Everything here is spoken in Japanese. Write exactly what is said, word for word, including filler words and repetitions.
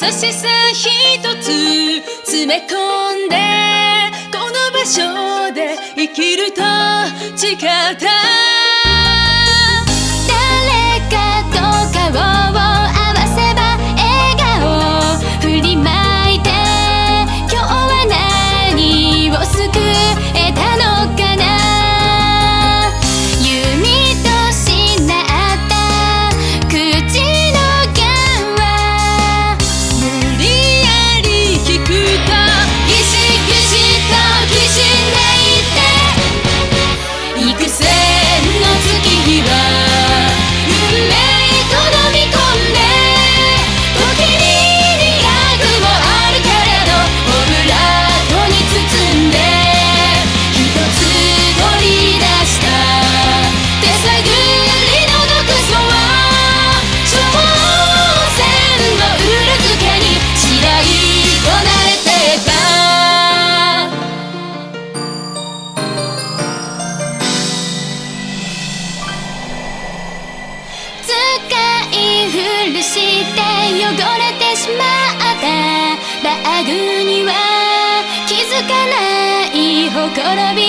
しさひとつ詰め込んでこの場所で生きると誓った誰かと顔を合わせば笑顔振りまいて今日は何を救えたのかな弓としなった口の弦は無理やり聞くとギシギシときしんでいって幾千の月日は運命と飲み込んで時ににひゃくもあるけれどオブラートに包んで一つ取り出した手探りの毒素は挑戦の裏付けに白いこなれてた使い古して汚れてしまったバッグには気づかないほころび